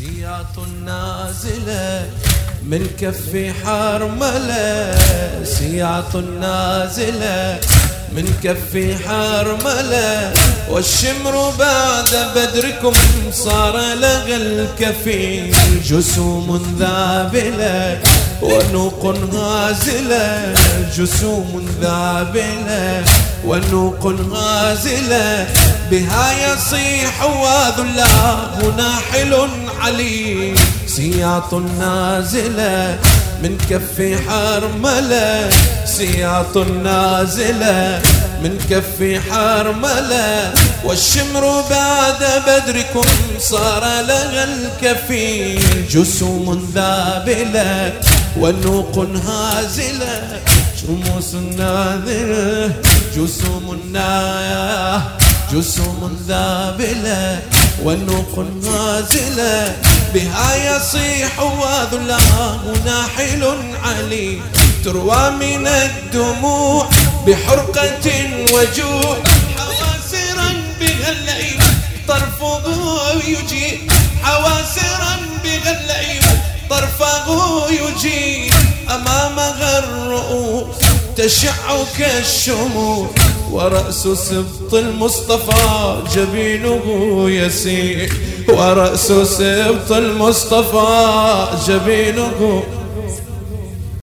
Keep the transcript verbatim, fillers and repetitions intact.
سياط نازلة من كف حرملة، سياط نازلة من كف حرملة، والشمر بعد بدركم صار لغى الكفين، جسوم ذابلة ونوق هازلة، جسوم ذابلة ونوق هازلة، بها يصيح وذلاه ناحل عليم، سياط نازلة من كف حرملة، سياط نازلة من كف حرملة، والشمر بعد بدركم صار لغى الكفين، جسوم ذابلة ونوق هازلة، شموس ناذرة جسوم نايا، جسوم ذابلة والنوق نازلة، بها يصيح وذلاه ناحل علي، تروى من الدموع بحرقة وجوع، حواسرا بها اللئيم طرفه يجيب، حواسرا بها اللئيم طرفه يجيب، أمامها الرؤوس تشع كالشموع، ورأس سبط المصطفى جبينه يسير، ورأس سبط المصطفى جبينه